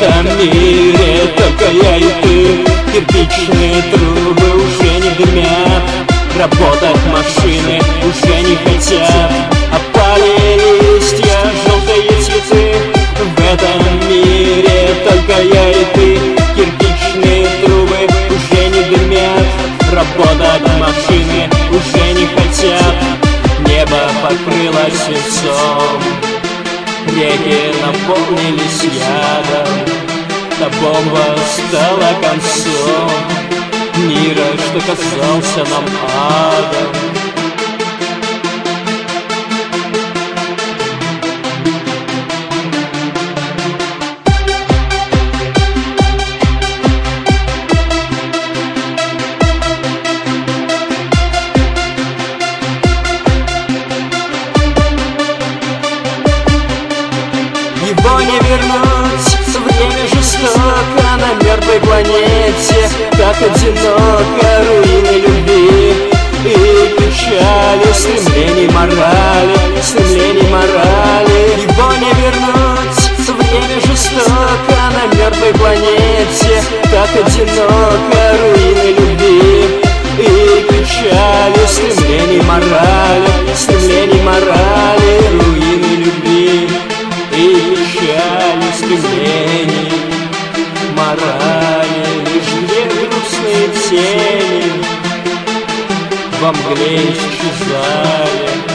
этом мире только я и ты. Кирпичные трубы уже не дымят, работать машины уже не хотят. Опали листья, желтые цветы. В этом мире только я и ты. Кирпичные трубы уже не дымят, работать машины уже не хотят. Небо покрылось свинцом, реки наполнились ядом. Та бомба стала концом мира, что казался нам адом. Его не вернуть, время жестоко на мертвой планете. Как одиноко руины любви и печали, стремлений морали, стремлений морали. Его не вернуть, время жестоко на мертвой планете. Как одиноко руины любви и печали, стремлений морали, стремлений морали. Руины любви и печали, стремлений морали. Лишь две грустные тени во мгле исчезали.